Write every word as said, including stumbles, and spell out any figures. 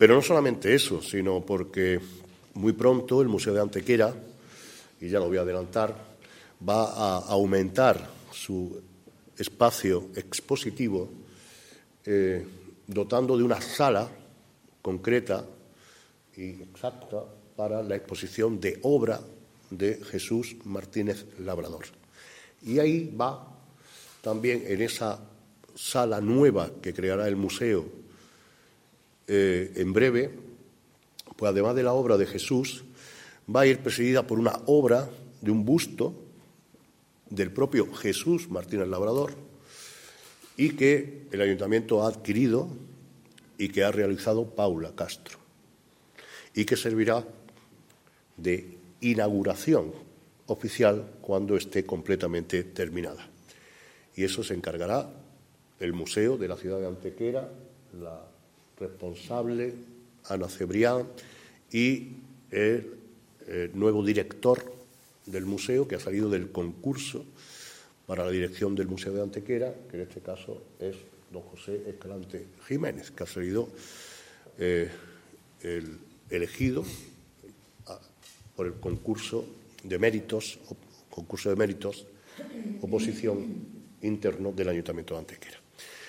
Pero no solamente eso, sino porque muy pronto el Museo de Antequera, y ya lo voy a adelantar, va a aumentar su espacio expositivo eh, dotando de una sala concreta y exacta para la exposición de obra de Jesús Martínez Labrador. Y ahí va también en esa sala nueva que creará el museo eh, en breve, pues además de la obra de Jesús, va a ir presidida por una obra de un busto del propio Jesús Martínez Labrador y que el Ayuntamiento ha adquirido y que ha realizado Paula Castro y que servirá de inauguración oficial cuando esté completamente terminada. Y eso se encargará el Museo de la ciudad de Antequera, la responsable Ana Cebrián y el, el nuevo director del museo que ha salido del concurso para la dirección del Museo de Antequera, que en este caso es don José Escalante Jiménez, que ha salido eh, el, elegido a, por el concurso de méritos, concurso de méritos, oposición interno del Ayuntamiento de Antequera.